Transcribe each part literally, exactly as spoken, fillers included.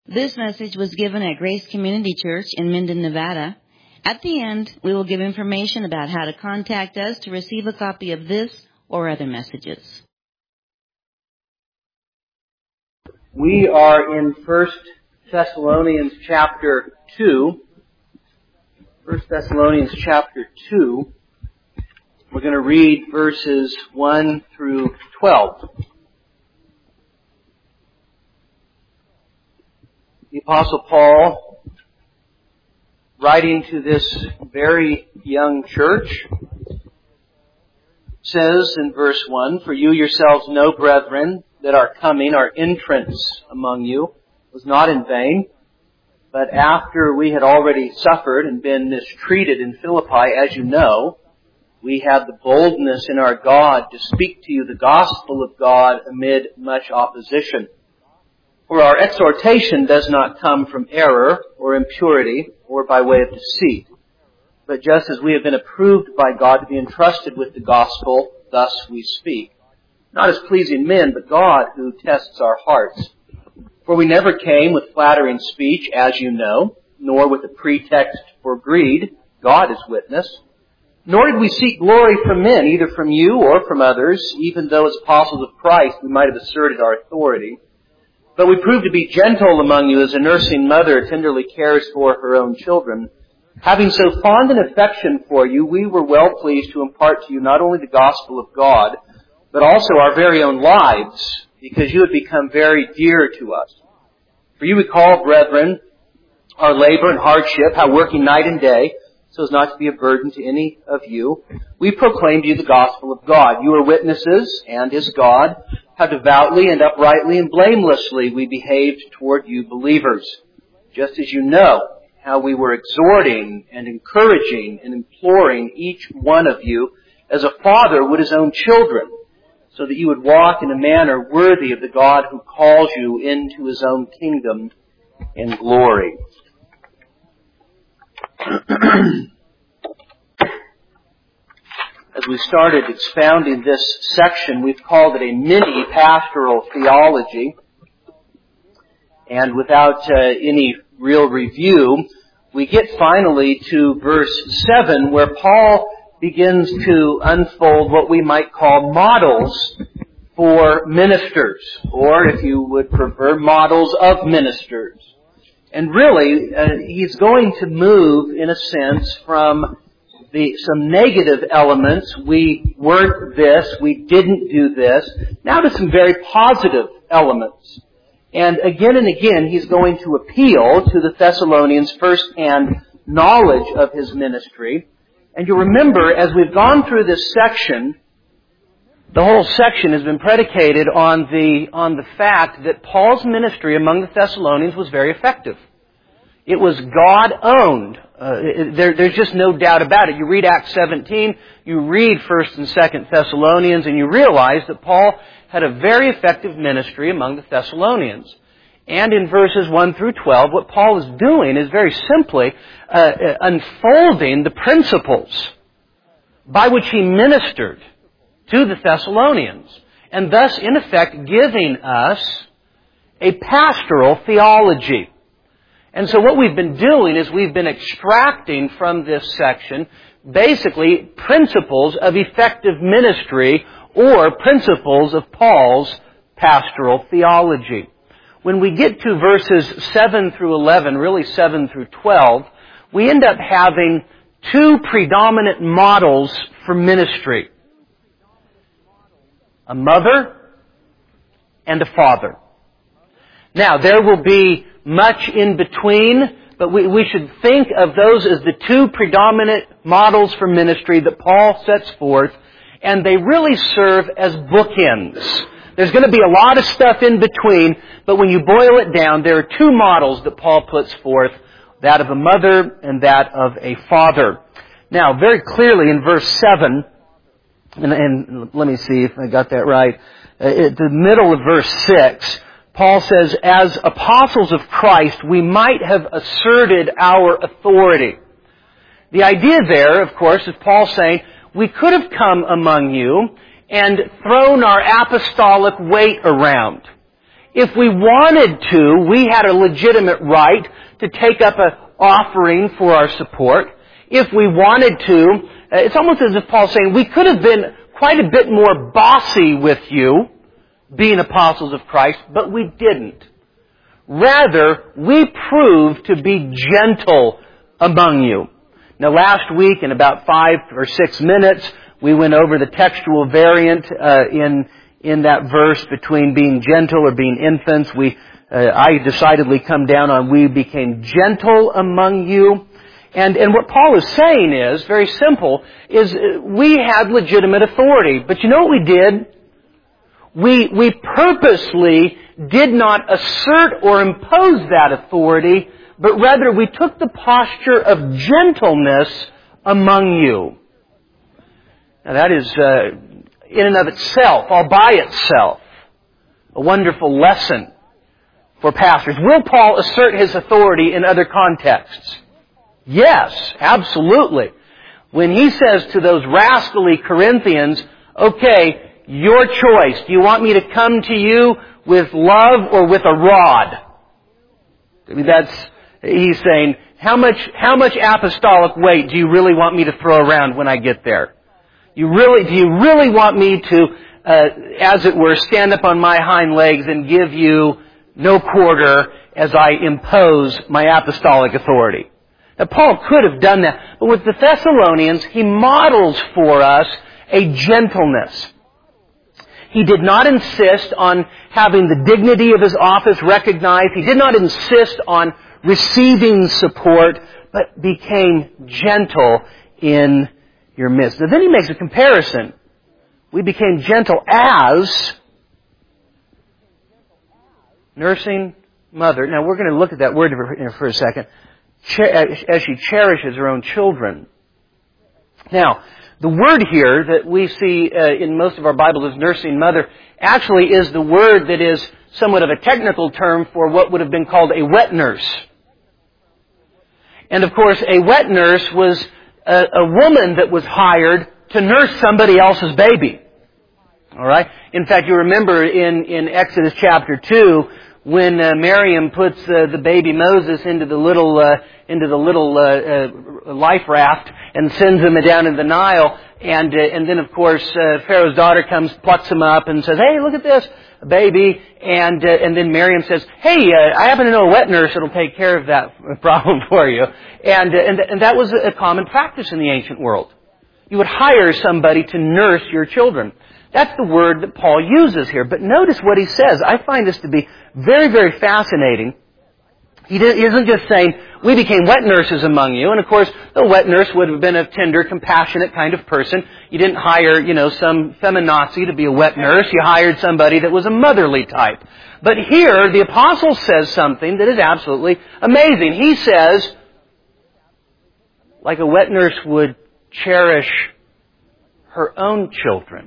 This message was given at Grace Community Church in Minden, Nevada. At the end, we will give information about how to contact us to receive a copy of this or other messages. We are in First Thessalonians chapter two. First Thessalonians chapter two. We're going to read verses one through twelve. The Apostle Paul, writing to this very young church, says in verse one, "For you yourselves know, brethren, that our coming, our entrance among you, was not in vain. But after we had already suffered and been mistreated in Philippi, as you know, we had the boldness in our God to speak to you the gospel of God amid much opposition. For our exhortation does not come from error or impurity or by way of deceit. But just as we have been approved by God to be entrusted with the gospel, thus we speak. Not as pleasing men, but God who tests our hearts. For we never came with flattering speech, as you know, nor with a pretext for greed, God is witness. Nor did we seek glory from men, either from you or from others, even though as apostles of Christ we might have asserted our authority. But we proved to be gentle among you as a nursing mother tenderly cares for her own children. Having so fond an affection for you, we were well pleased to impart to you not only the gospel of God, but also our very own lives, because you had become very dear to us. For you recall, brethren, our labor and hardship, how working night and day, so as not to be a burden to any of you, we proclaimed to you the gospel of God. You are witnesses, and is God, how devoutly and uprightly and blamelessly we behaved toward you believers, just as you know how we were exhorting and encouraging and imploring each one of you as a father would his own children, so that you would walk in a manner worthy of the God who calls you into his own kingdom and glory." As we started expounding this section, we've called it a mini pastoral theology. And without uh, any real review, we get finally to verse seven, where Paul begins to unfold what we might call models for ministers, or if you would prefer, models of ministers. And really, uh, he's going to move, in a sense, from the, some negative elements, we weren't this, we didn't do this, now to some very positive elements. And again and again, he's going to appeal to the Thessalonians' first-hand knowledge of his ministry. And you remember, as we've gone through this section, the whole section has been predicated on the, on the fact that Paul's ministry among the Thessalonians was very effective. It was God-owned. Uh, there, there's just no doubt about it. You read Acts seventeen, you read First and Second Thessalonians, and you realize that Paul had a very effective ministry among the Thessalonians. And in verses one through twelve, what Paul is doing is very simply uh, unfolding the principles by which he ministered to the Thessalonians, and thus, in effect, giving us a pastoral theology. And so what we've been doing is we've been extracting from this section basically principles of effective ministry or principles of Paul's pastoral theology. When we get to verses seven through eleven, really seven through twelve, we end up having two predominant models for ministry. A mother and a father. Now, there will be much in between, but we, we should think of those as the two predominant models for ministry that Paul sets forth, and they really serve as bookends. There's going to be a lot of stuff in between, but when you boil it down, there are two models that Paul puts forth, that of a mother and that of a father. Now, very clearly in verse seven, and, and let me see if I got that right, uh, at the middle of verse six, Paul says, as apostles of Christ, we might have asserted our authority. The idea there, of course, is Paul saying, we could have come among you and thrown our apostolic weight around. If we wanted to, we had a legitimate right to take up an offering for our support. If we wanted to, it's almost as if Paul's saying, we could have been quite a bit more bossy with you, being apostles of Christ, but we didn't. Rather, we proved to be gentle among you. Now, last week, in about five or six minutes, we went over the textual variant uh, in in that verse between being gentle or being infants. We, uh, I decidedly come down on we became gentle among you. And, and what Paul is saying is, very simple, is we had legitimate authority. But you know what we did? We, we purposely did not assert or impose that authority, but rather we took the posture of gentleness among you. Now that is, uh, in and of itself, all by itself, a wonderful lesson for pastors. Will Paul assert his authority in other contexts? Yes, absolutely. When he says to those rascally Corinthians, okay, your choice. Do you want me to come to you with love or with a rod? I mean, that's, he's saying, how much, how much apostolic weight do you really want me to throw around when I get there? You really, do you really want me to, uh, as it were, stand up on my hind legs and give you no quarter as I impose my apostolic authority? Now, Paul could have done that, but with the Thessalonians, he models for us a gentleness. He did not insist on having the dignity of his office recognized. He did not insist on receiving support, but became gentle in your midst. Now then he makes a comparison. We became gentle as nursing mother. Now we're going to look at that word for a second. As she cherishes her own children. Now, the word here that we see uh, in most of our Bibles as nursing mother actually is the word that is somewhat of a technical term for what would have been called a wet nurse. And of course, a wet nurse was a, a woman that was hired to nurse somebody else's baby. All right? In fact, you remember in, in Exodus chapter two, when uh, Miriam puts uh, the baby Moses into the little uh, into the little uh, uh, life raft and sends him down in the Nile, and uh, and then of course uh, Pharaoh's daughter comes, plucks him up, and says, "Hey, look at this baby," and uh, and then Miriam says, "Hey, uh, I happen to know a wet nurse that'll take care of that problem for you," and uh, and and that was a common practice in the ancient world. You would hire somebody to nurse your children. That's the word that Paul uses here. But notice what he says. I find this to be very, very fascinating. He isn't just saying, we became wet nurses among you. And of course, the wet nurse would have been a tender, compassionate kind of person. You didn't hire, you know, some feminazi to be a wet nurse. You hired somebody that was a motherly type. But here, the apostle says something that is absolutely amazing. He says, like a wet nurse would cherish her own children.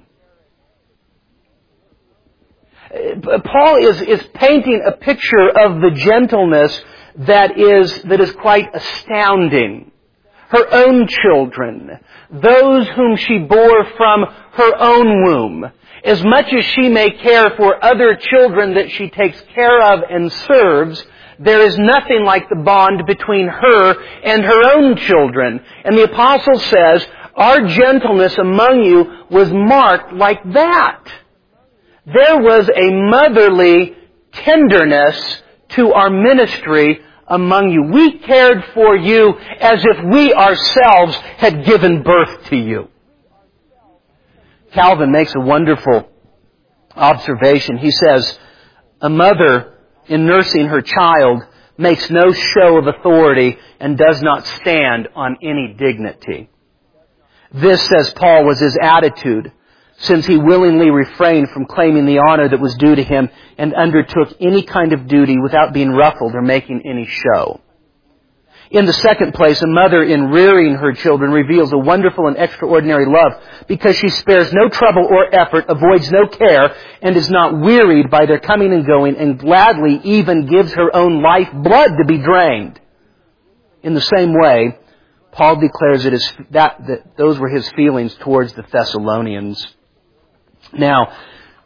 Paul is, is painting a picture of the gentleness that is, that is quite astounding. Her own children, those whom she bore from her own womb, as much as she may care for other children that she takes care of and serves, there is nothing like the bond between her and her own children. And the apostle says, our gentleness among you was marked like that. There was a motherly tenderness to our ministry among you. We cared for you as if we ourselves had given birth to you. Calvin makes a wonderful observation. He says, a mother in nursing her child makes no show of authority and does not stand on any dignity. This, says Paul, was his attitude, since he willingly refrained from claiming the honor that was due to him and undertook any kind of duty without being ruffled or making any show. In the second place, a mother in rearing her children reveals a wonderful and extraordinary love because she spares no trouble or effort, avoids no care, and is not wearied by their coming and going, and gladly even gives her own life blood to be drained. In the same way, Paul declares it as that, that those were his feelings towards the Thessalonians. Now,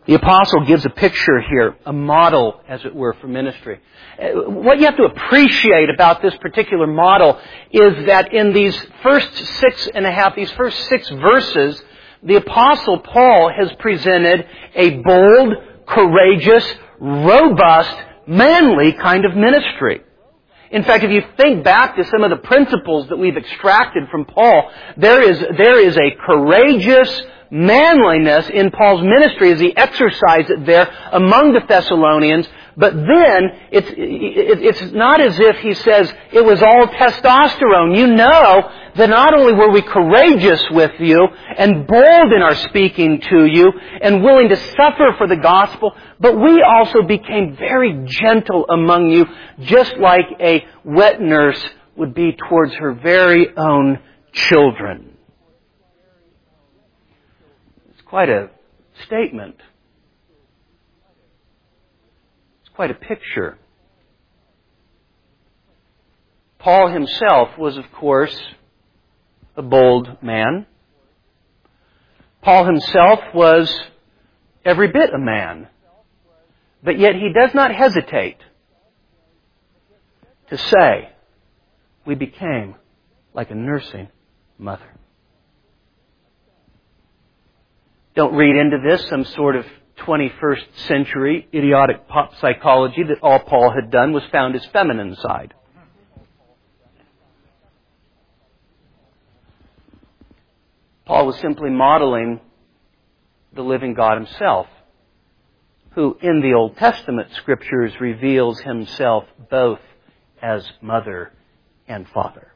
The apostle gives a picture here, a model, as it were, for ministry. What you have to appreciate about this particular model is that in these first six and a half, these first six verses, the apostle Paul has presented a bold, courageous, robust, manly kind of ministry. In fact, if you think back to some of the principles that we've extracted from Paul, there is, there is a courageous manliness in Paul's ministry as he exercised it there among the Thessalonians. But then, it's, it's not as if he says it was all testosterone. You know that not only were we courageous with you and bold in our speaking to you and willing to suffer for the gospel, but we also became very gentle among you, just like a wet nurse would be towards her very own children. It's quite a statement. Quite a picture. Paul himself was, of course, a bold man. Paul himself was every bit a man. But yet he does not hesitate to say, we became like a nursing mother. Don't read into this some sort of twenty-first century idiotic pop psychology that all Paul had done was found his feminine side. Paul was simply modeling the living God himself, who in the Old Testament scriptures reveals himself both as mother and father.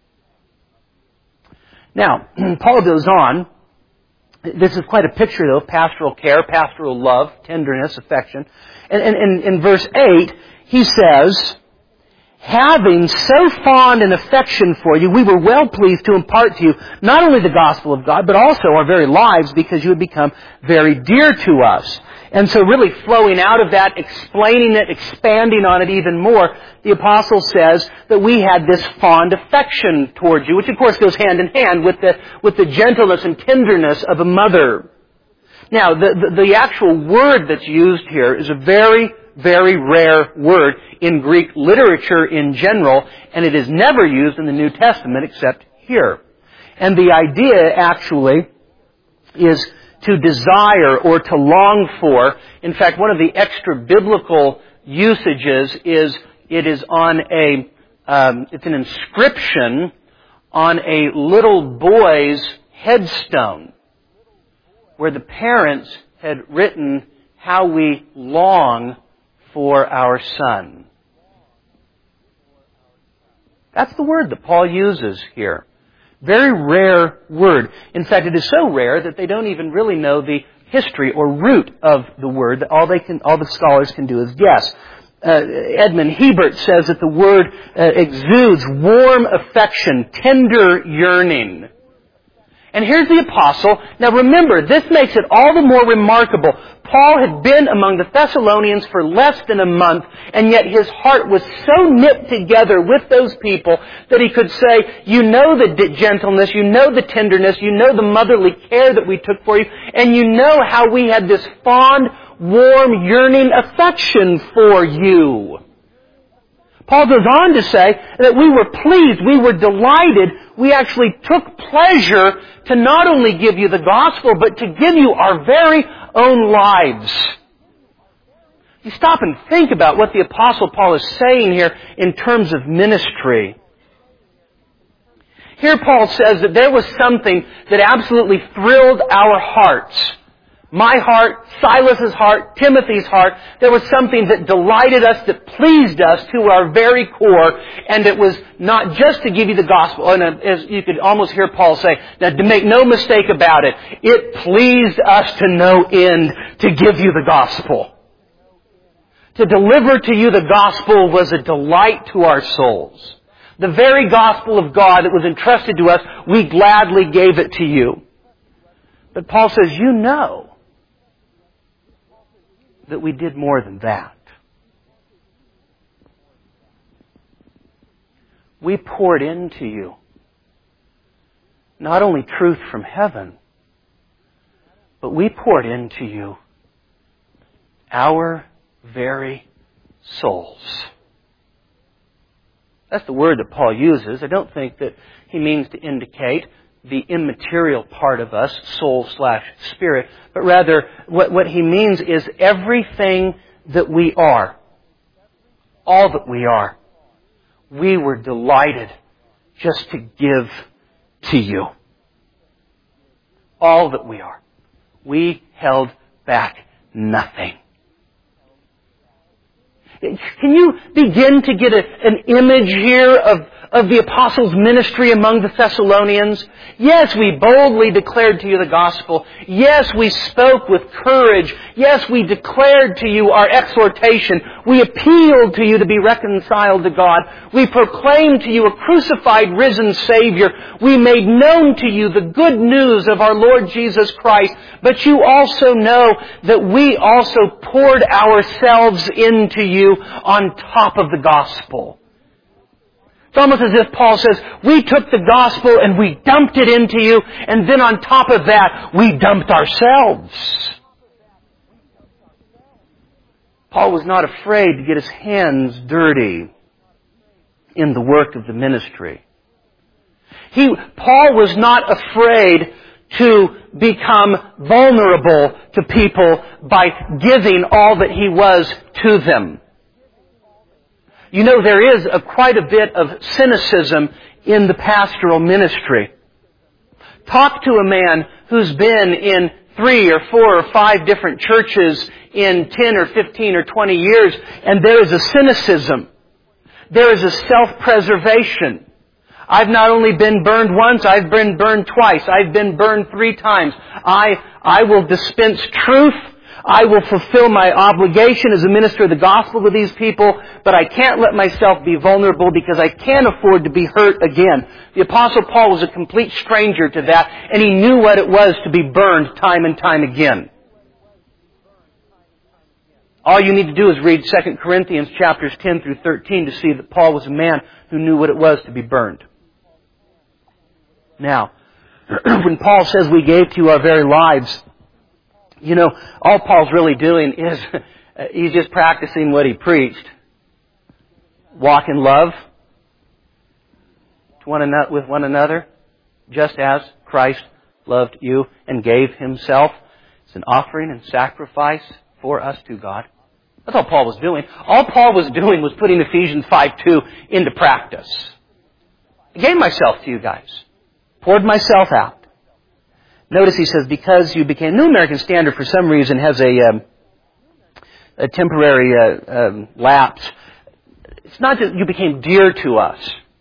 Now, Paul goes on. This is quite a picture, though, of pastoral care, pastoral love, tenderness, affection. And, and, and in verse eight, he says, having so fond an affection for you, we were well pleased to impart to you not only the gospel of God, but also our very lives, because you had become very dear to us. And so really flowing out of that, explaining it, expanding on it even more, the apostle says that we had this fond affection towards you, which of course goes hand in hand with the, with the gentleness and tenderness of a mother. Now, the, the, the actual word that's used here is a very, very rare word in Greek literature in general, and it is never used in the New Testament except here. And the idea actually is to desire or to long for. In fact, one of the extra biblical usages is it is on a, um, it's an inscription on a little boy's headstone where the parents had written how we long for our son. That's the word that Paul uses here. Very rare word. In fact, it is so rare that they don't even really know the history or root of the word. All they can, all the scholars can do is guess. Uh, Edmund Hebert says that the word uh, exudes warm affection, tender yearning. And here's the apostle. Now remember, this makes it all the more remarkable. Paul had been among the Thessalonians for less than a month, and yet his heart was so knit together with those people that he could say, you know the gentleness, you know the tenderness, you know the motherly care that we took for you, and you know how we had this fond, warm, yearning affection for you. Paul goes on to say that we were pleased, we were delighted, we actually took pleasure to not only give you the gospel, but to give you our very own lives. You stop and think about what the Apostle Paul is saying here in terms of ministry. Here Paul says that there was something that absolutely thrilled our hearts. My heart, Silas's heart, Timothy's heart. There was something that delighted us, that pleased us to our very core. And it was not just to give you the gospel. And as you could almost hear Paul say, now to make no mistake about it, it pleased us to no end to give you the gospel. To deliver to you the gospel was a delight to our souls. The very gospel of God that was entrusted to us, we gladly gave it to you. But Paul says, you know that we did more than that. We poured into you not only truth from heaven, but we poured into you our very souls. That's the word that Paul uses. I don't think that he means to indicate the immaterial part of us, soul slash spirit, but rather what, what he means is everything that we are, all that we are, we were delighted just to give to you. All that we are. We held back nothing. Can you begin to get a, an image here of, of the apostles' ministry among the Thessalonians? Yes, we boldly declared to you the gospel. Yes, we spoke with courage. Yes, we declared to you our exhortation. We appealed to you to be reconciled to God. We proclaimed to you a crucified, risen Savior. We made known to you the good news of our Lord Jesus Christ. But you also know that we also poured ourselves into you on top of the gospel. It's almost as if Paul says, we took the gospel and we dumped it into you, and then on top of that, we dumped ourselves. Paul was not afraid to get his hands dirty in the work of the ministry. He, Paul was not afraid to become vulnerable to people by giving all that he was to them. You know, there is a, quite a bit of cynicism in the pastoral ministry. Talk to a man who's been in three or four or five different churches in ten or fifteen or twenty years, and there is a cynicism. There is a self-preservation. I've not only been burned once, I've been burned twice. I've been burned three times. I, I will dispense truth. I will fulfill my obligation as a minister of the gospel to these people, but I can't let myself be vulnerable because I can't afford to be hurt again. The Apostle Paul was a complete stranger to that, and he knew what it was to be burned time and time again. All you need to do is read Second Corinthians chapters ten through thirteen to see that Paul was a man who knew what it was to be burned. Now, when Paul says we gave to you our very lives, you know, all Paul's really doing is he's just practicing what he preached. Walk in love to one another, with one another, just as Christ loved you and gave himself as an offering and sacrifice for us to God. That's all Paul was doing. All Paul was doing was putting Ephesians five two into practice. I gave myself to you guys. Poured myself out. Notice he says, because you became... New American Standard, for some reason, has a, um, a temporary uh, um, lapse. It's not that you became dear to us.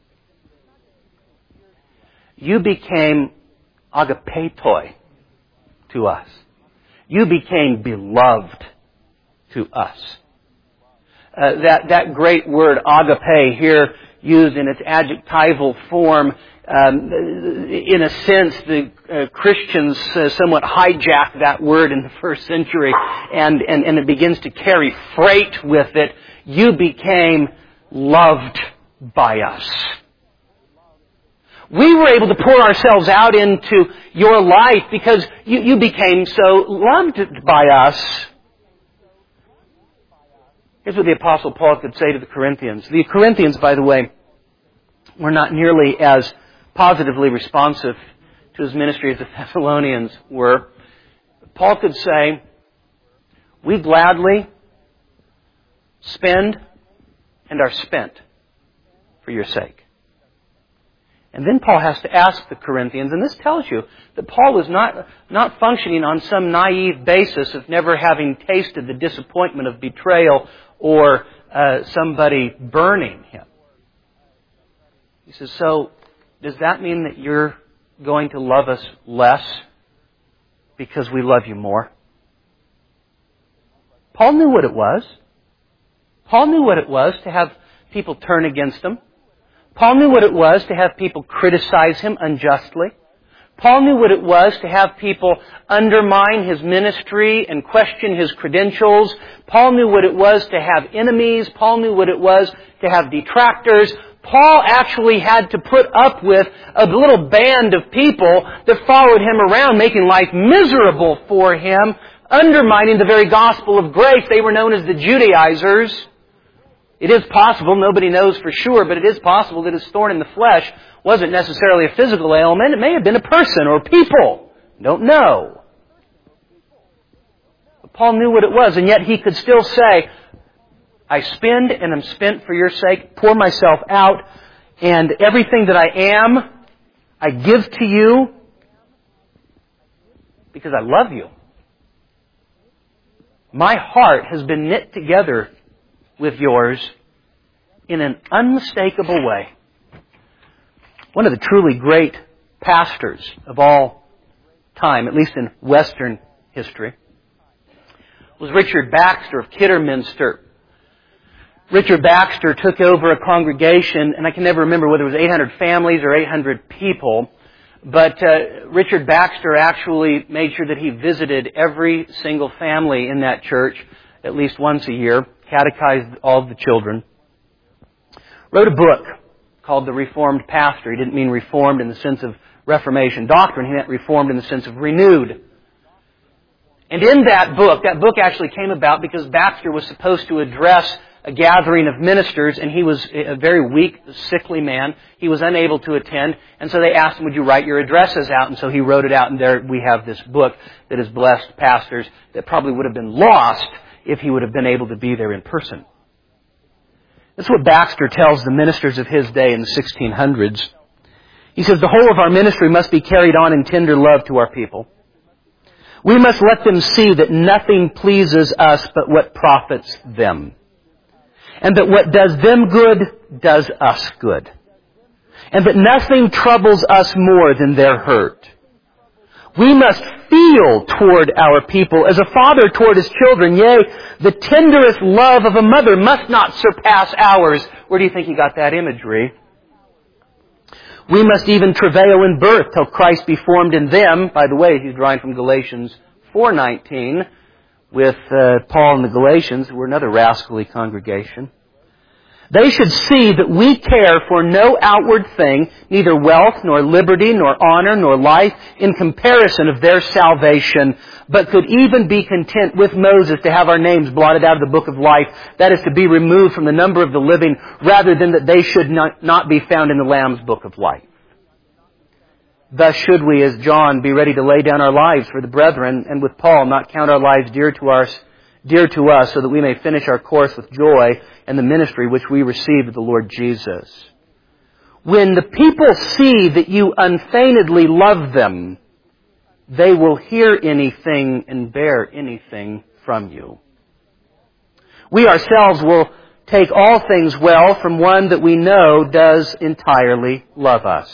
You became agapetoi to us. You became beloved to us. Uh, that, that great word, agape, here used in its adjectival form, Um, in a sense, the uh, Christians uh, somewhat hijacked that word in the first century, and, and, and it begins to carry freight with it. You became loved by us. We were able to pour ourselves out into your life because you, you became so loved by us. Here's what the Apostle Paul could say to the Corinthians. The Corinthians, by the way, were not nearly as positively responsive to his ministry as the Thessalonians were. Paul could say, we gladly spend and are spent for your sake. And then Paul has to ask the Corinthians, and this tells you that Paul was not, not functioning on some naive basis of never having tasted the disappointment of betrayal or uh, somebody burning him. He says, so does that mean that you're going to love us less because we love you more? Paul knew what it was. Paul knew what it was to have people turn against him. Paul knew what it was to have people criticize him unjustly. Paul knew what it was to have people undermine his ministry and question his credentials. Paul knew what it was to have enemies. Paul knew what it was to have detractors. Paul actually had to put up with a little band of people that followed him around, making life miserable for him, undermining the very gospel of grace. They were known as the Judaizers. It is possible, nobody knows for sure, but it is possible that his thorn in the flesh wasn't necessarily a physical ailment. It may have been a person or people. Don't know. But Paul knew what it was, and yet he could still say, I spend and am spent for your sake, pour myself out, and everything that I am, I give to you because I love you. My heart has been knit together with yours in an unmistakable way. One of the truly great pastors of all time, at least in Western history, was Richard Baxter of Kidderminster. Richard Baxter took over a congregation, and I can never remember whether it was eight hundred families or eight hundred people, but uh, Richard Baxter actually made sure that he visited every single family in that church at least once a year, catechized all of the children, wrote a book called The Reformed Pastor. He didn't mean reformed in the sense of Reformation doctrine. He meant reformed in the sense of renewed. And in that book, that book actually came about because Baxter was supposed to address a gathering of ministers, and he was a very weak, sickly man. He was unable to attend, and so they asked him, would you write your addresses out? And so he wrote it out, and there we have this book that has blessed pastors that probably would have been lost if he would have been able to be there in person. That's what Baxter tells the ministers of his day in the sixteen hundreds. He says, the whole of our ministry must be carried on in tender love to our people. We must let them see that nothing pleases us but what profits them. And that what does them good does us good. And that nothing troubles us more than their hurt. We must feel toward our people as a father toward his children. Yea, the tenderest love of a mother must not surpass ours. Where do you think he got that imagery? We must even travail in birth till Christ be formed in them. By the way, he's drawing from Galatians four nineteen with uh, Paul and the Galatians, who were another rascally congregation. They should see that we care for no outward thing, neither wealth, nor liberty, nor honor, nor life, in comparison of their salvation, but could even be content with Moses to have our names blotted out of the book of life, that is, to be removed from the number of the living, rather than that they should not, not be found in the Lamb's book of life. Thus should we, as John, be ready to lay down our lives for the brethren, and with Paul, not count our lives dear to us, dear to us, so that we may finish our course with joy and the ministry which we received of the Lord Jesus. When the people see that you unfeignedly love them, they will hear anything and bear anything from you. We ourselves will take all things well from one that we know does entirely love us.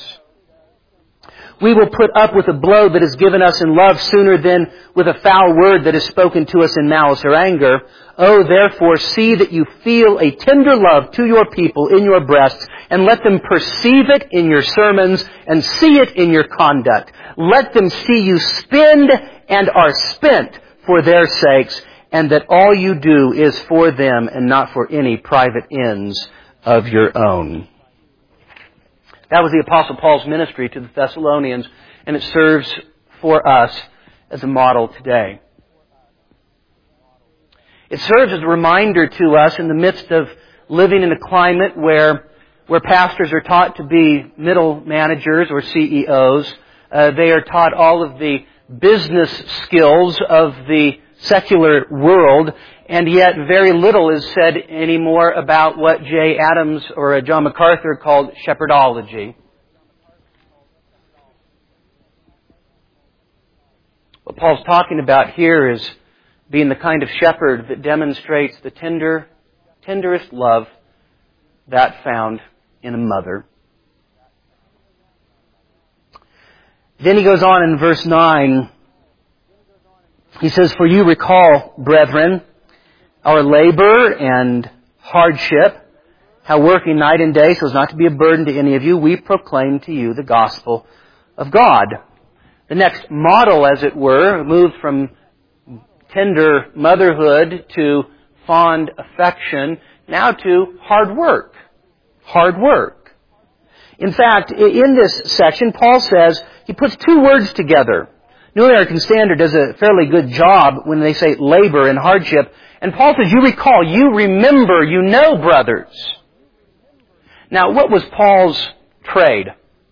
We will put up with a blow that is given us in love sooner than with a foul word that is spoken to us in malice or anger. Oh, therefore, see that you feel a tender love to your people in your breasts, and let them perceive it in your sermons and see it in your conduct. Let them see you spend and are spent for their sakes, and that all you do is for them and not for any private ends of your own. That was the Apostle Paul's ministry to the Thessalonians, and it serves for us as a model today. It serves as a reminder to us in the midst of living in a climate where, where pastors are taught to be middle managers or C E Os. Uh, they are taught all of the business skills of the secular world, and yet very little is said anymore about what Jay Adams or John MacArthur called shepherdology. What Paul's talking about here is being the kind of shepherd that demonstrates the tender, tenderest love that found in a mother. Then he goes on in verse nine. He says, for you recall, brethren, our labor and hardship, how working night and day so as not to be a burden to any of you, we proclaim to you the gospel of God. The next model, as it were, moved from tender motherhood to fond affection, now to hard work. Hard work. In fact, in this section, Paul says, he puts two words together. New American Standard does a fairly good job when they say labor and hardship. And Paul says, you recall, you remember, you know, brothers. Now, what was Paul's trade?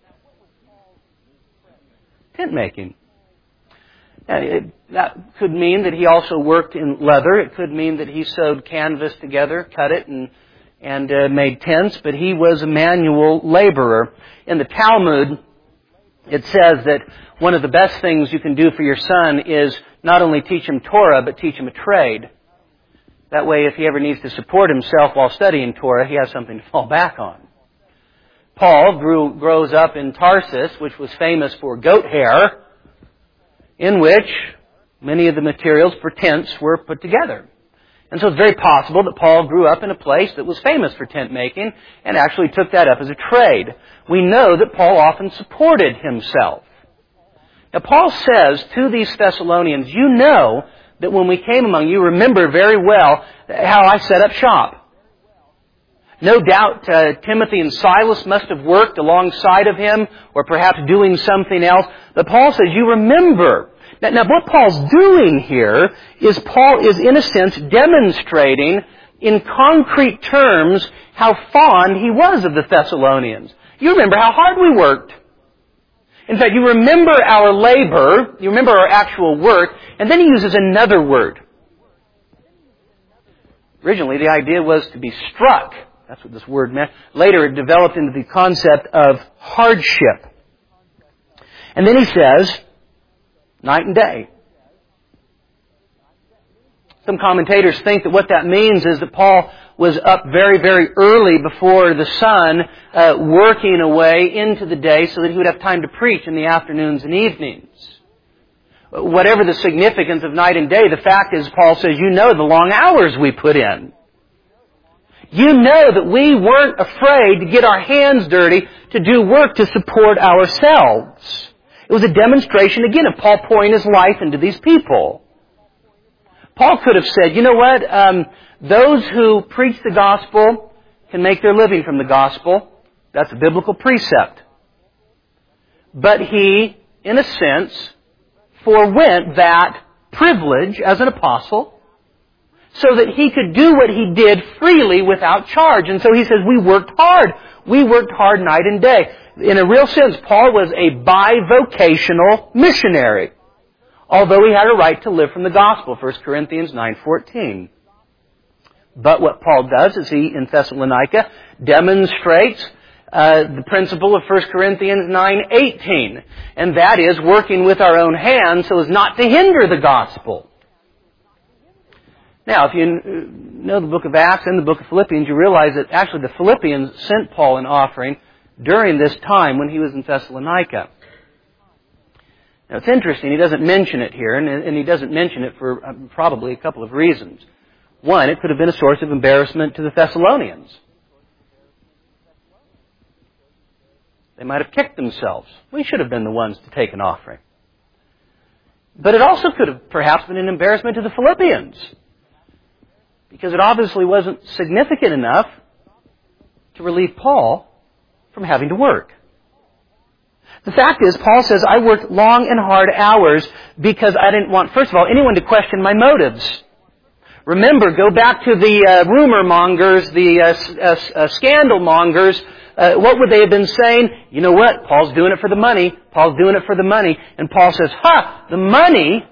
Tent making. It, that could mean that he also worked in leather. It could mean that he sewed canvas together, cut it, and and uh, made tents. But he was a manual laborer. In the Talmud, it says that one of the best things you can do for your son is not only teach him Torah, but teach him a trade. That way, if he ever needs to support himself while studying Torah, he has something to fall back on. Paul grew, grows up in Tarsus, which was famous for goat hair, in which many of the materials for tents were put together. And so it's very possible that Paul grew up in a place that was famous for tent making and actually took that up as a trade. We know that Paul often supported himself. Now Paul says to these Thessalonians, you know that when we came among you, remember very well how I set up shop. No doubt uh, Timothy and Silas must have worked alongside of him or perhaps doing something else. But Paul says, you remember. Now, now what Paul's doing here is Paul is in a sense demonstrating in concrete terms how fond he was of the Thessalonians. You remember how hard we worked. In fact, you remember our labor, you remember our actual work, and then he uses another word. Originally, the idea was to be struck. That's what this word meant. Later, it developed into the concept of hardship. And then he says, night and day. Some commentators think that what that means is that Paul was up very, very early before the sun, uh, working away into the day so that he would have time to preach in the afternoons and evenings. Whatever the significance of night and day, the fact is, Paul says, you know the long hours we put in. You know that we weren't afraid to get our hands dirty to do work to support ourselves. It was a demonstration, again, of Paul pouring his life into these people. Paul could have said, you know what, um, those who preach the gospel can make their living from the gospel. That's a biblical precept. But he, in a sense, forwent that privilege as an apostle so that he could do what he did freely without charge. And so he says, we worked hard. We worked hard night and day. In a real sense, Paul was a bivocational missionary, although he had a right to live from the gospel, First Corinthians nine fourteen. But what Paul does is he, in Thessalonica, demonstrates uh, the principle of First Corinthians nine eighteen, and that is working with our own hands so as not to hinder the gospel. Now, if you know the book of Acts and the book of Philippians, you realize that actually the Philippians sent Paul an offering during this time when he was in Thessalonica. Now, it's interesting, he doesn't mention it here, and, and he doesn't mention it for uh, probably a couple of reasons. One, it could have been a source of embarrassment to the Thessalonians. They might have kicked themselves. We should have been the ones to take an offering. But it also could have perhaps been an embarrassment to the Philippians, because it obviously wasn't significant enough to relieve Paul from having to work. The fact is, Paul says, I worked long and hard hours because I didn't want, first of all, anyone to question my motives. Remember, go back to the uh, rumor mongers, the uh, uh, uh, scandal mongers. Uh, what would they have been saying? You know what? Paul's doing it for the money. Paul's doing it for the money. And Paul says, ha, the money?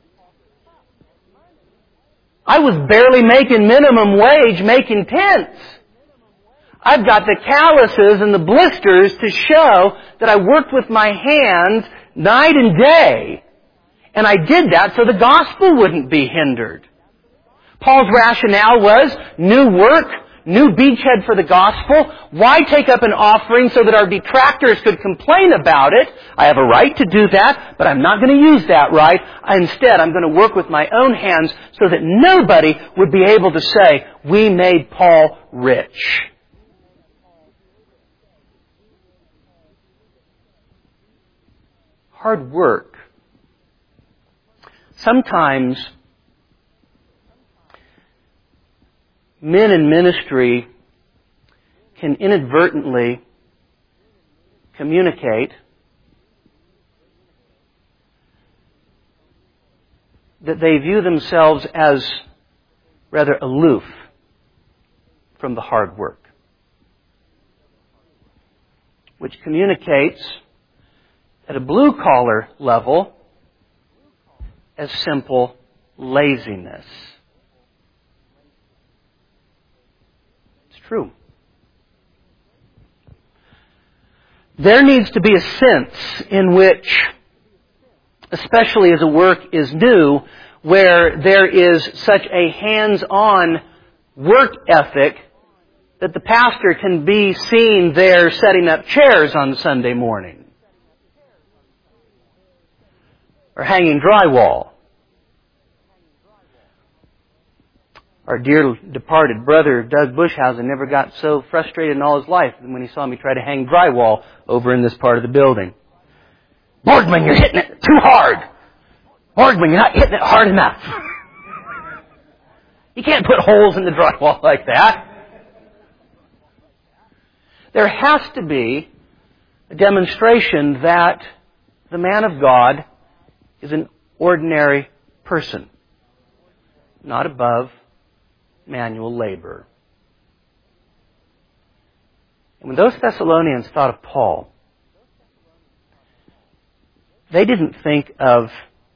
I was barely making minimum wage making tents. I've got the calluses and the blisters to show that I worked with my hands night and day. And I did that so the gospel wouldn't be hindered. Paul's rationale was new work, new beachhead for the gospel. Why take up an offering so that our detractors could complain about it? I have a right to do that, but I'm not going to use that right. Instead, I'm going to work with my own hands so that nobody would be able to say, we made Paul rich. Hard work. Sometimes men in ministry can inadvertently communicate that they view themselves as rather aloof from the hard work, which communicates at a blue-collar level as simple laziness. It's true. There needs to be a sense in which, especially as a work is new, where there is such a hands-on work ethic that the pastor can be seen there setting up chairs on Sunday morning or hanging drywall. Our dear departed brother, Doug Bushhausen, never got so frustrated in all his life than when he saw me try to hang drywall over in this part of the building. Boardman, you're hitting it too hard. Boardman, you're not hitting it hard enough. You can't put holes in the drywall like that. There has to be a demonstration that the man of God is an ordinary person, not above manual labor. And when those Thessalonians thought of Paul, they didn't think of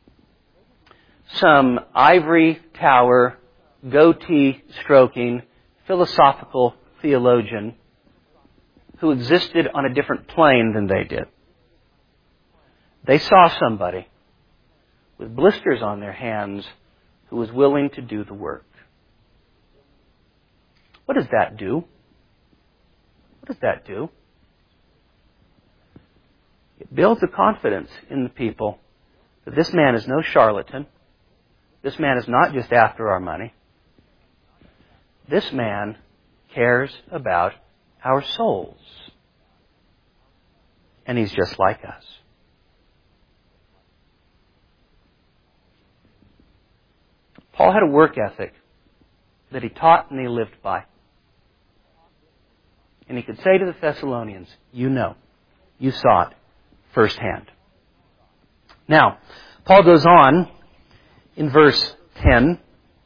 some ivory tower, goatee stroking, philosophical theologian who existed on a different plane than they did. They saw somebody with blisters on their hands who was willing to do the work. What does that do? What does that do? It builds a confidence in the people that this man is no charlatan. This man is not just after our money. This man cares about our souls. And he's just like us. Paul had a work ethic that he taught and he lived by. And he could say to the Thessalonians, you know, you saw it firsthand. Now, Paul goes on in verse ten,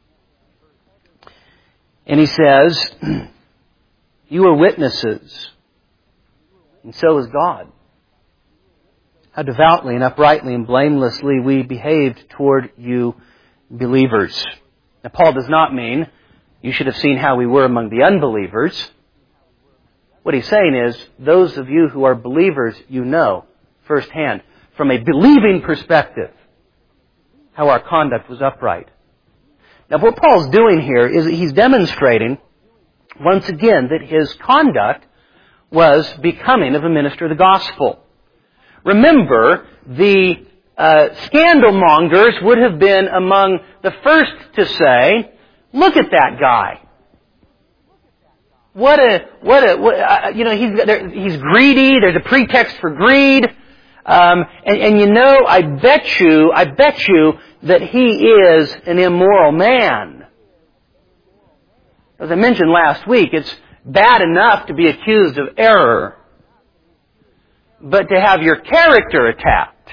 and he says, you are witnesses, and so is God, how devoutly and uprightly and blamelessly we behaved toward you believers. Now, Paul does not mean you should have seen how we were among the unbelievers. What he's saying is, those of you who are believers, you know firsthand, from a believing perspective, how our conduct was upright. Now, what Paul's doing here is that he's demonstrating, once again, that his conduct was becoming of a minister of the gospel. Remember, the uh, scandal mongers would have been among the first to say, look at that guy. What a, what a, what, uh, you know, he's, there, he's greedy. There's a pretext for greed. Um, and, and you know, I bet you, I bet you that he is an immoral man. As I mentioned last week, it's bad enough to be accused of error. But to have your character attacked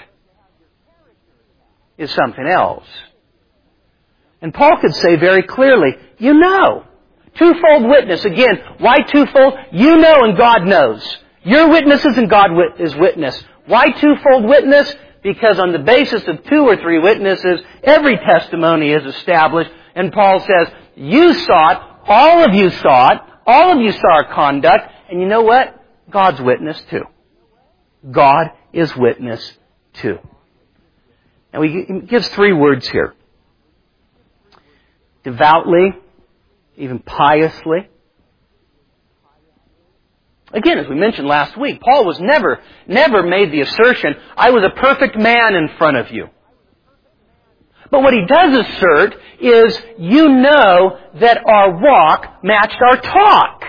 is something else. And Paul could say very clearly, you know. Twofold witness. Again, why twofold? You know and God knows. You're witnesses and God is witness. Why twofold witness? Because on the basis of two or three witnesses, every testimony is established. And Paul says, you saw it, all of you saw it, all of you saw our conduct, and you know what? God's witness too. God is witness too. Now he gives three words here. Devoutly, even piously. Again, as we mentioned last week, Paul was never, never made the assertion, I was a perfect man in front of you. But what he does assert is, you know that our walk matched our talk.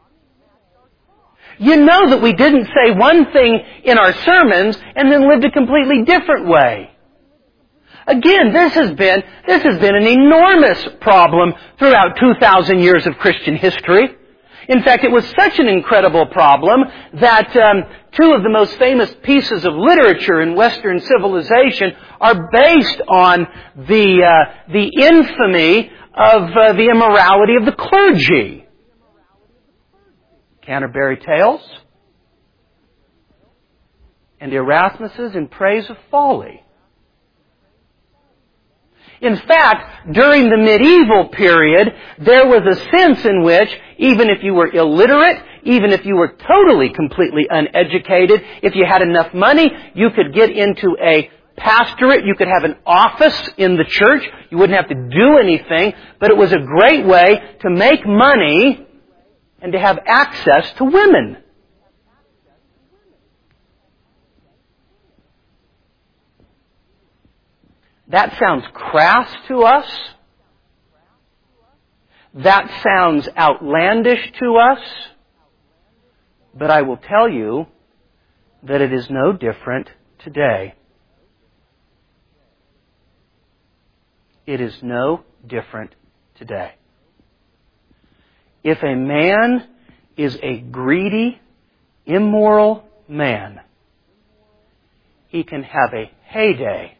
You know that we didn't say one thing in our sermons and then lived a completely different way. Again, this has been, this has been an enormous problem throughout two thousand years of Christian history. In fact, it was such an incredible problem that um, two of the most famous pieces of literature in Western civilization are based on the uh, the infamy of uh, the immorality of the clergy. Canterbury Tales and Erasmus's In Praise of Folly. In fact, during the medieval period, there was a sense in which, even if you were illiterate, even if you were totally, completely uneducated, if you had enough money, you could get into a pastorate, you could have an office in the church, you wouldn't have to do anything, but it was a great way to make money and to have access to women. That sounds crass to us. That sounds outlandish to us. But I will tell you that it is no different today. It is no different today. If a man is a greedy, immoral man, he can have a heyday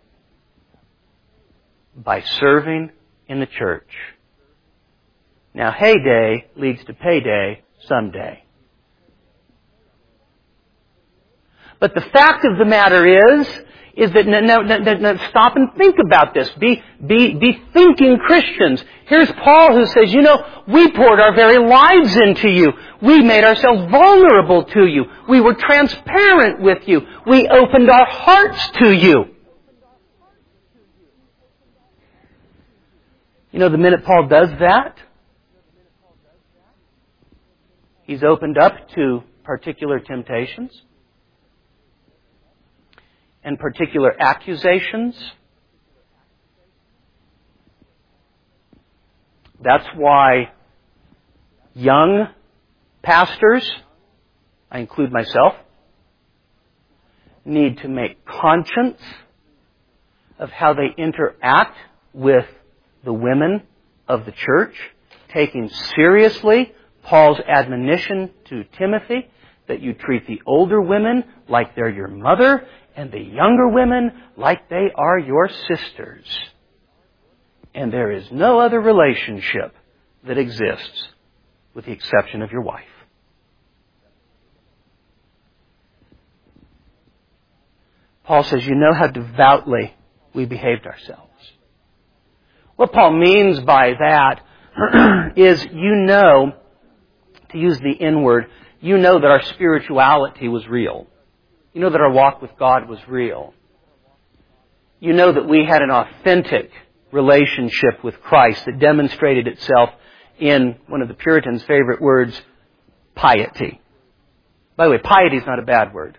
by serving in the church. Now, heyday leads to payday someday. But the fact of the matter is, is that, no, no, no, no, stop and think about this. Be, be, be thinking Christians. Here's Paul who says, you know, we poured our very lives into you. We made ourselves vulnerable to you. We were transparent with you. We opened our hearts to you. You know, the minute Paul does that, he's opened up to particular temptations and particular accusations. That's why young pastors, I include myself, need to make conscience of how they interact with the women of the church, taking seriously Paul's admonition to Timothy that you treat the older women like they're your mother and the younger women like they are your sisters. And there is no other relationship that exists with the exception of your wife. Paul says, you know how devoutly we behaved ourselves. What Paul means by that is, you know, to use the N word, you know that our spirituality was real. You know that our walk with God was real. You know that we had an authentic relationship with Christ that demonstrated itself in one of the Puritans' favorite words, piety. By the way, piety is not a bad word.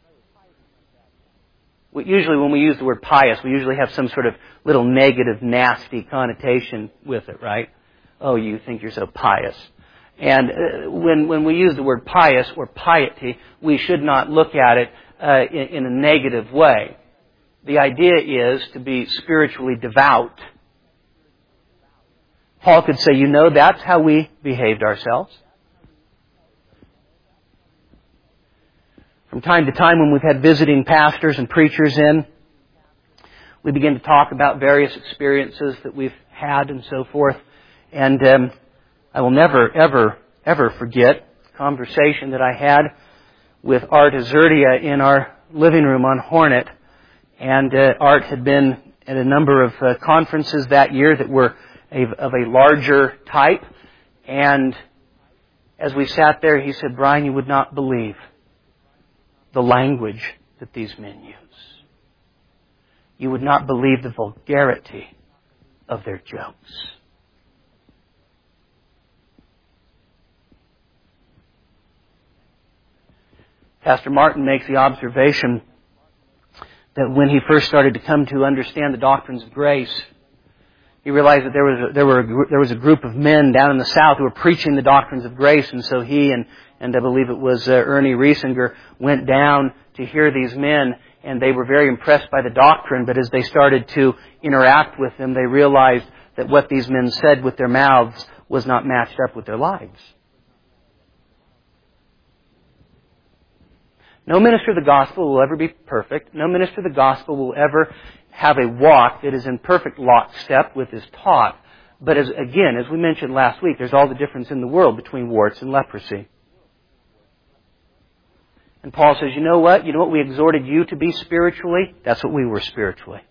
We, usually when we use the word pious, we usually have some sort of little negative, nasty connotation with it, right? Oh, you think you're so pious. And uh, when, when we use the word pious or piety, we should not look at it uh, in, in a negative way. The idea is to be spiritually devout. Paul could say, you know, that's how we behaved ourselves. From time to time when we've had visiting pastors and preachers in, we begin to talk about various experiences that we've had and so forth. And um, I will never, ever, ever forget the conversation that I had with Art Azurdia in our living room on Hornet. And uh, Art had been at a number of uh, conferences that year that were a, of a larger type. And as we sat there, he said, Brian, you would not believe the language that these men use. You would not believe the vulgarity of their jokes. Pastor Martin makes the observation that when he first started to come to understand the doctrines of grace, he realized that there was a, there were a, there was a group of men down in the South who were preaching the doctrines of grace, and so he and and I believe it was uh, Ernie Riesinger went down to hear these men, and they were very impressed by the doctrine. But as they started to interact with them, they realized that what these men said with their mouths was not matched up with their lives. No minister of the gospel will ever be perfect. No minister of the gospel will ever have a walk that is in perfect lockstep with his taught. But as, again, as we mentioned last week, there's all the difference in the world between warts and leprosy. And Paul says, you know what? You know what we exhorted you to be spiritually? That's what we were spiritually.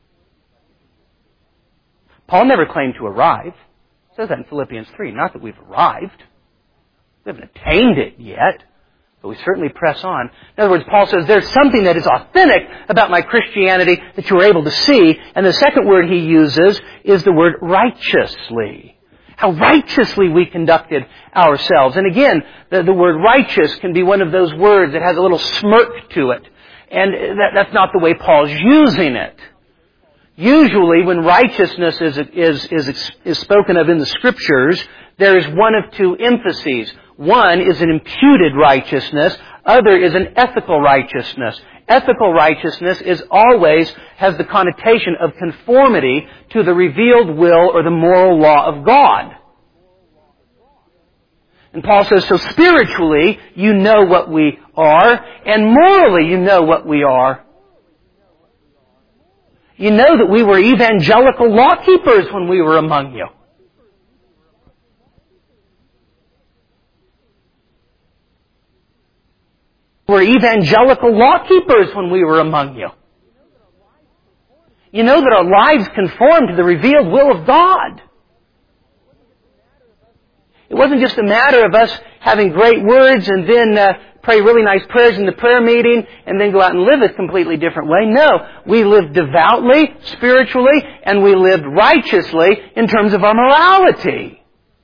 Paul never claimed to arrive. It says that in Philippians three. Not that we've arrived. We haven't attained it yet. But we certainly press on. In other words, Paul says there's something that is authentic about my Christianity that you were able to see. And the second word he uses is the word righteously. How righteously we conducted ourselves. And again, the, the word righteous can be one of those words that has a little smirk to it. And that, that's not the way Paul's using it. Usually when righteousness is, is, is, is spoken of in the Scriptures, there is one of two emphases. One is an imputed righteousness. Other is an ethical righteousness. Ethical righteousness is always has the connotation of conformity to the revealed will or the moral law of God. And Paul says, so spiritually, you know what we are, and morally, you know what we are. You know that we were evangelical law keepers when we were among you. We were evangelical law keepers when we were among you. You know that our lives conform to the revealed will of God. It wasn't just a matter of us having great words and then uh, pray really nice prayers in the prayer meeting and then go out and live a completely different way. No, we lived devoutly, spiritually, and we lived righteously in terms of our morality.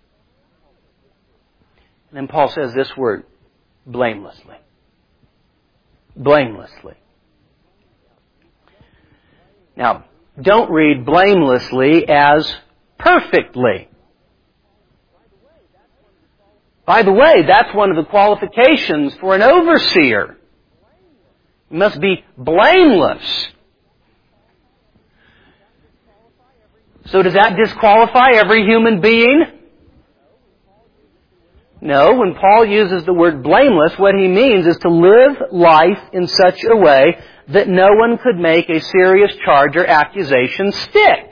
And then Paul says this word, blamelessly. Blamelessly. Now, don't read blamelessly as perfectly. By the way, that's one of the qualifications for an overseer. You must be blameless. So does that disqualify every human being? No, when Paul uses the word blameless, what he means is to live life in such a way that no one could make a serious charge or accusation stick.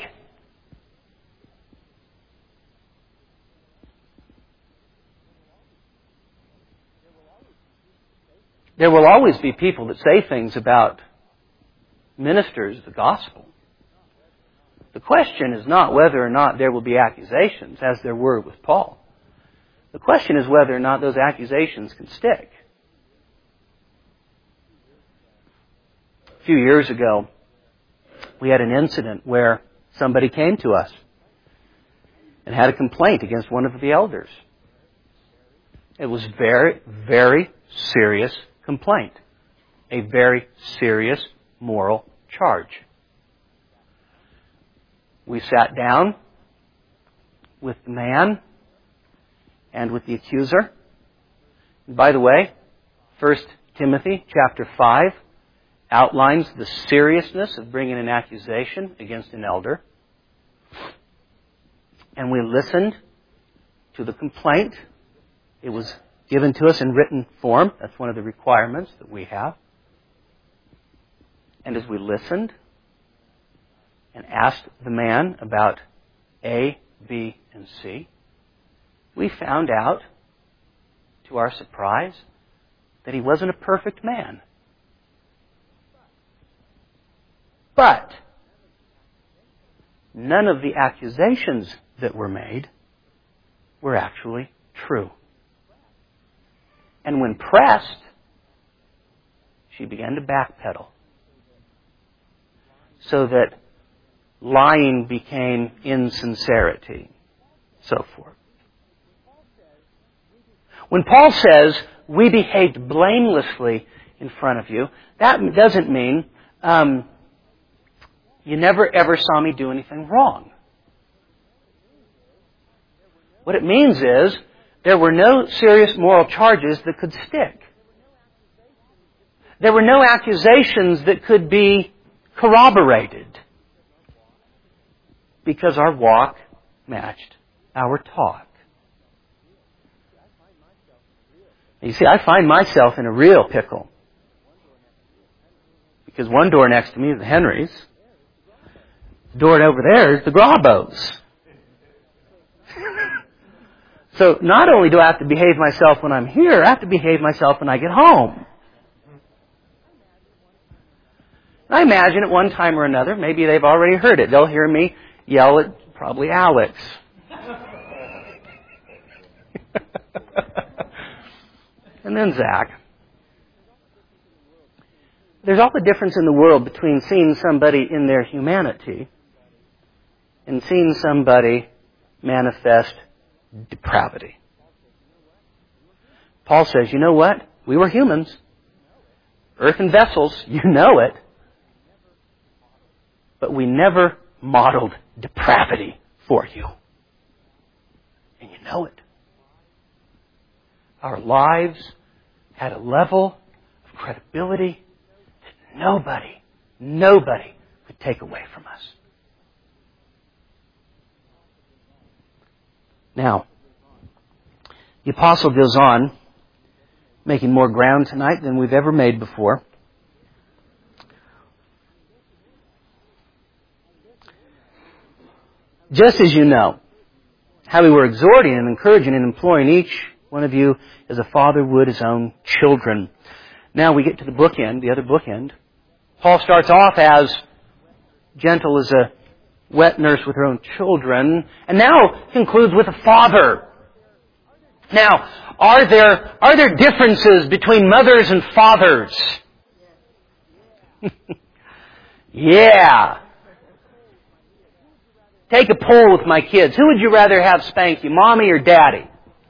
There will always be people that say things about ministers of the gospel. The question is not whether or not there will be accusations, as there were with Paul. The question is whether or not those accusations can stick. A few years ago, we had an incident where somebody came to us and had a complaint against one of the elders. It was very, very serious complaint. A very serious moral charge. We sat down with the man and with the accuser. And by the way, First Timothy chapter five outlines the seriousness of bringing an accusation against an elder. And we listened to the complaint. It was given to us in written form. That's one of the requirements that we have. And as we listened and asked the man about A, B, and C, we found out, to our surprise, that he wasn't a perfect man. But none of the accusations that were made were actually true. And when pressed, she began to backpedal, so that lying became insincerity, so forth. When Paul says, we behaved blamelessly in front of you, that doesn't mean um, you never ever saw me do anything wrong. What it means is, there were no serious moral charges that could stick. There were no accusations that could be corroborated, because our walk matched our talk. You see, I find myself in a real pickle Because one door next to me is the Henrys. The door over there is the Grabos. So not only do I have to behave myself when I'm here, I have to behave myself when I get home. I imagine at one time or another, maybe they've already heard it. They'll hear me yell at probably Alex. And then Zach. There's all the difference in the world between seeing somebody in their humanity and seeing somebody manifest depravity. Paul says, you know what? We were humans. Earthen vessels, you know it. But we never modeled depravity for you. And you know it. Our lives had a level of credibility that nobody, nobody could take away from us. Now, the apostle goes on, making more ground tonight than we've ever made before. Just as you know, how we were exhorting and encouraging and employing each one of you as a father would his own children. Now we get to the bookend, the other bookend. Paul starts off as gentle as a wet nurse with her own children, and now concludes with a father. Now, are there, are there differences between mothers and fathers? Yeah. Take a poll with my kids. Who would you rather have spank you, mommy or daddy?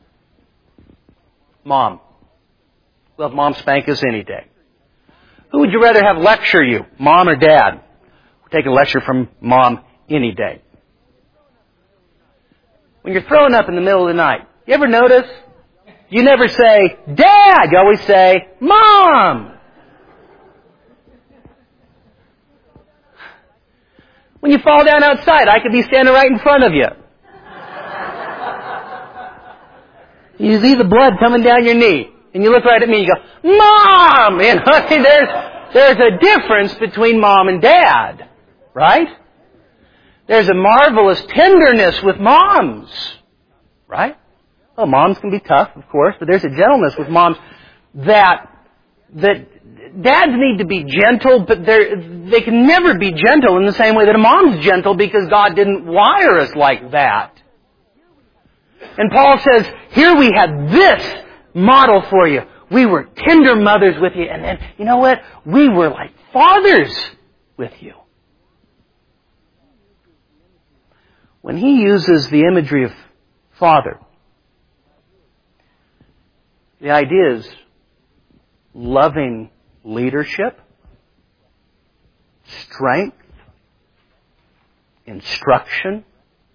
Mom. We'll have mom spank us any day. Who would you rather have lecture you, mom or dad? We'll take a lecture from mom any day. When you're throwing up in the middle of the night, you ever notice? You never say, Dad! You always say, Mom! When you fall down outside, I could be standing right in front of you. You see the blood coming down your knee, and you look right at me and you go, Mom! You know, I mean, there's, there's a difference between mom and dad, right? There's a marvelous tenderness with moms, right? Well, moms can be tough, of course, but there's a gentleness with moms that, that dads need to be gentle, but they can never be gentle in the same way that a mom's gentle because God didn't wire us like that. And Paul says, here we have this model for you. We were tender mothers with you, and then, you know what? We were like fathers with you. When he uses the imagery of father, the idea is loving leadership, strength, instruction,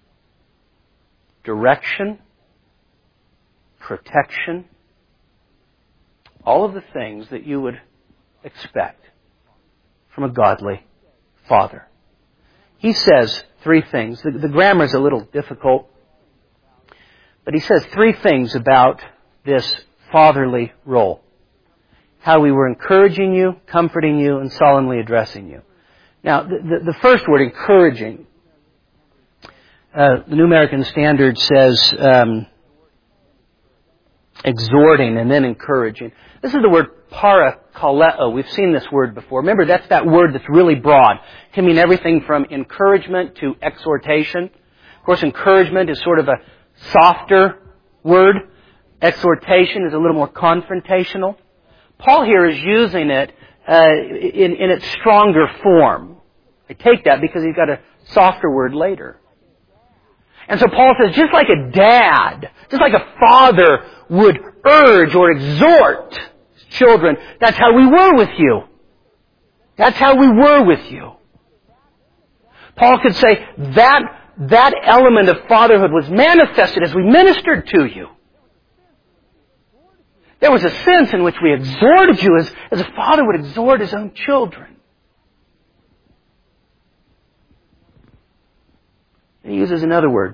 direction, protection, all of the things that you would expect from a godly father. He says three things. The, the grammar is a little difficult, but he says three things about this fatherly role. How we were encouraging you, comforting you, and solemnly addressing you. Now, the, the, the first word, encouraging, uh, the New American Standard says um, exhorting and then encouraging. This is the word parakaleo. We've seen this word before. Remember, that's that word that's really broad. It can mean everything from encouragement to exhortation. Of course, encouragement is sort of a softer word. Exhortation is a little more confrontational. Paul here is using it uh, in, in its stronger form. I take that because he's got a softer word later. And so Paul says, just like a dad, just like a father would urge or exhort children, that's how we were with you. That's how we were with you. Paul could say that, that element of fatherhood was manifested as we ministered to you. There was a sense in which we exhorted you as, as a father would exhort his own children. And he uses another word.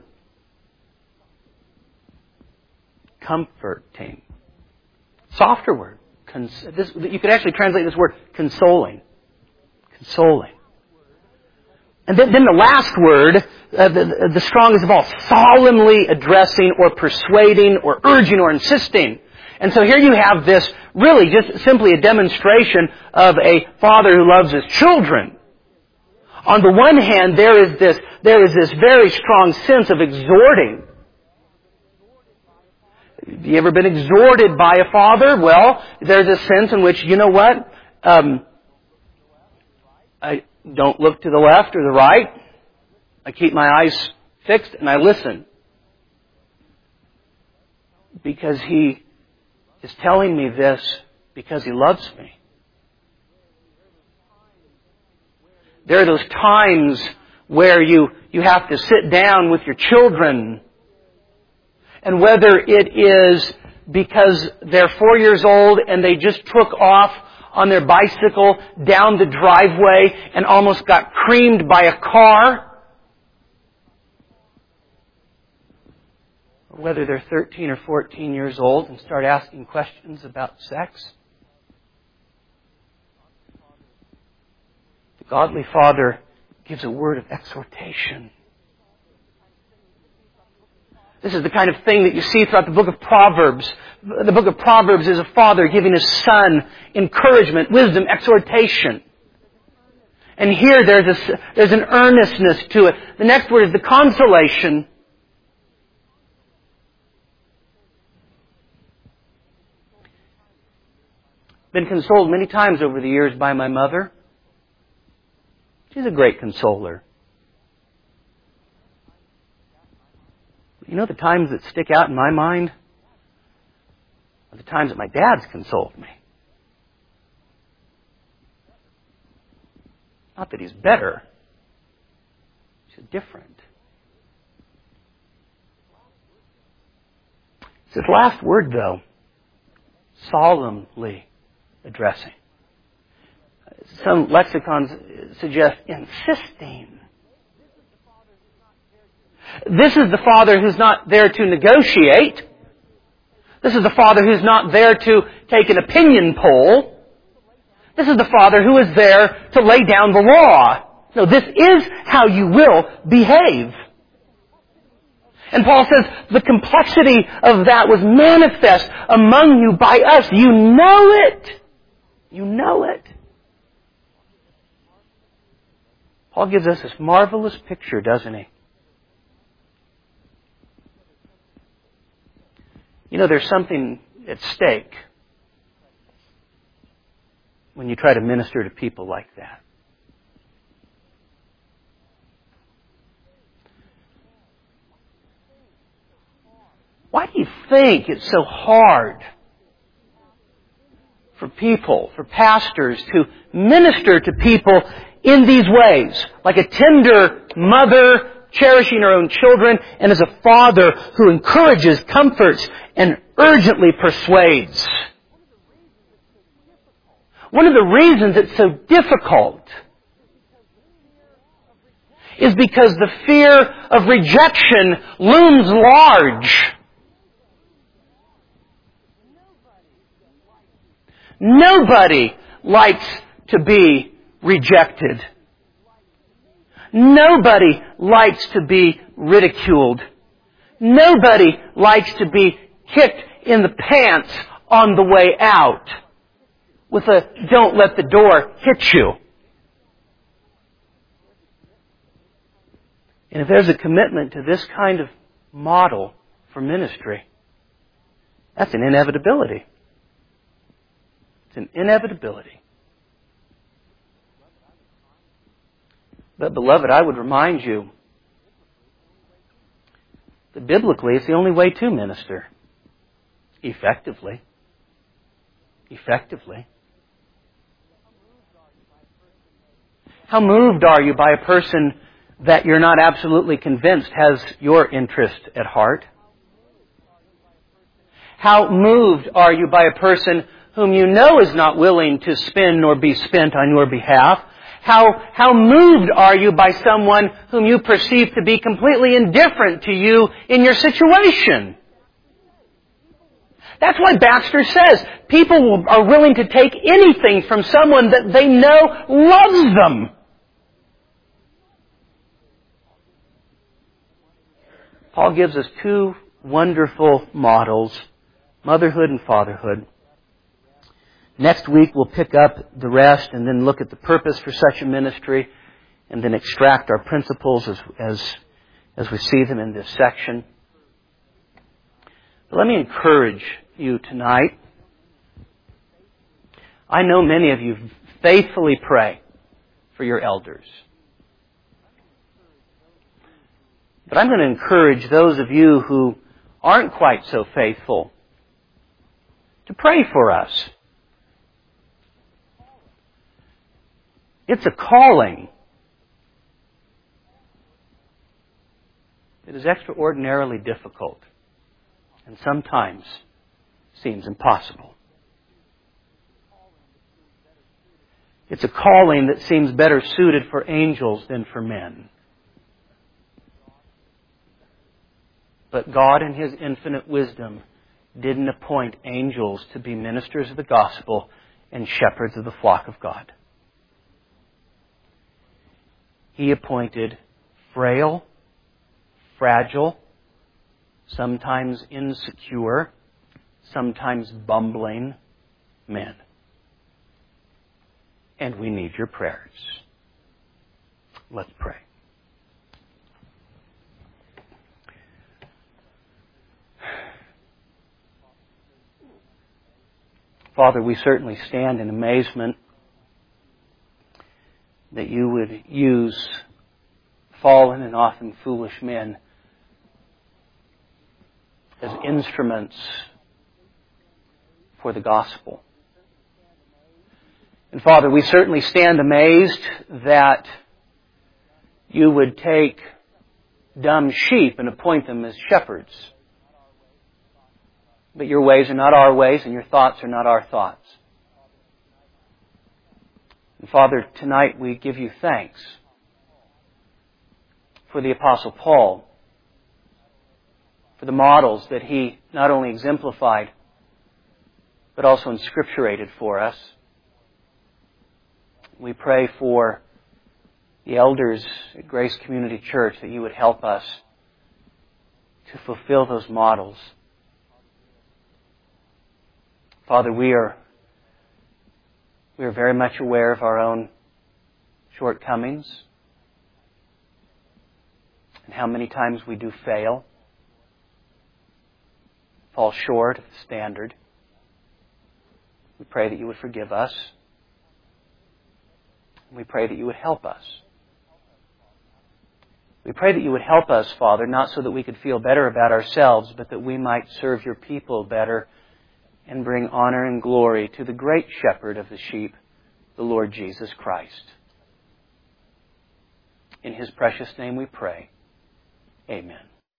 Comforting. Softer word. Cons- this, you could actually translate this word consoling. Consoling. And then, then the last word, uh, the, the strongest of all, solemnly addressing or persuading or urging or insisting. And so here you have this really just simply a demonstration of a father who loves his children. On the one hand, there is this, there is this very strong sense of exhorting. Have you ever been exhorted by a father? Well, there's a sense in which, you know what? Um, I don't look to the left or the right. I keep my eyes fixed and I listen. Because he is telling me this because he loves me. There are those times where you, you have to sit down with your children. And whether it is because they're four years old and they just took off on their bicycle down the driveway and almost got creamed by a car, or whether they're thirteen or fourteen years old and start asking questions about sex. The godly father gives a word of exhortation. This is the kind of thing that you see throughout the book of Proverbs. The book of Proverbs is a father giving his son encouragement, wisdom, exhortation. And here there's a, there's an earnestness to it. The next word is the consolation. Been consoled many times over the years by my mother. She's a great consoler. You know the times that stick out in my mind are the times that my dad's consoled me. Not that he's better. He's different. It's his last word, though. Solemnly addressing. Some lexicons suggest insisting. This is the father who's not there to negotiate. This is the father who's not there to take an opinion poll. This is the father who is there to lay down the law. No, this is how you will behave. And Paul says the complexity of that was manifest among you by us. You know it. You know it. Paul gives us this marvelous picture, doesn't he? You know, there's something at stake when you try to minister to people like that. Why do you think it's so hard for people, for pastors, to minister to people in these ways? Like a tender mother cherishing her own children, and as a father who encourages, comforts, and urgently persuades. One of the reasons it's so difficult is because the fear of rejection looms large. Nobody likes to be rejected. Nobody likes to be ridiculed. Nobody likes to be kicked in the pants on the way out with a "don't let the door hit you." And if there's a commitment to this kind of model for ministry, that's an inevitability. It's an inevitability. But beloved, I would remind you that biblically it's the only way to minister. Effectively. Effectively. How moved are you by a person that you're not absolutely convinced has your interest at heart? How moved are you by a person whom you know is not willing to spend nor be spent on your behalf? How, how moved are you by someone whom you perceive to be completely indifferent to you in your situation? That's why Baxter says people are willing to take anything from someone that they know loves them. Paul gives us two wonderful models, motherhood and fatherhood. Next week we'll pick up the rest and then look at the purpose for such a ministry and then extract our principles as, as, as we see them in this section. But let me encourage you tonight. I know many of you faithfully pray for your elders. But I'm going to encourage those of you who aren't quite so faithful to pray for us. It's a calling. It is extraordinarily difficult and sometimes seems impossible. It's a calling that seems better suited for angels than for men. But God in His infinite wisdom didn't appoint angels to be ministers of the gospel and shepherds of the flock of God. He appointed frail, fragile, sometimes insecure, sometimes bumbling men. And we need your prayers. Let's pray. Father, we certainly stand in amazement that you would use fallen and often foolish men as instruments for the gospel. And Father, we certainly stand amazed that you would take dumb sheep and appoint them as shepherds. But your ways are not our ways, and your thoughts are not our thoughts. And Father, tonight we give you thanks for the Apostle Paul, for the models that he not only exemplified, but also inscripturated for us. We pray for the elders at Grace Community Church that you would help us to fulfill those models. Father, we are, we are very much aware of our own shortcomings and how many times we do fail, fall short of the standard. We pray that you would forgive us. We pray that you would help us. We pray that you would help us, Father, not so that we could feel better about ourselves, but that we might serve your people better and bring honor and glory to the great shepherd of the sheep, the Lord Jesus Christ. In His precious name we pray. Amen.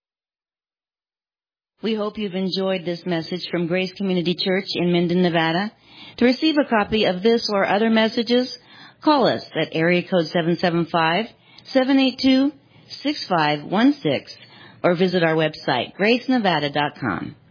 We hope you've enjoyed this message from Grace Community Church in Minden, Nevada. To receive a copy of this or other messages, call us at area code seven seven five, seven eight two, six five one six or visit our website, grace nevada dot com.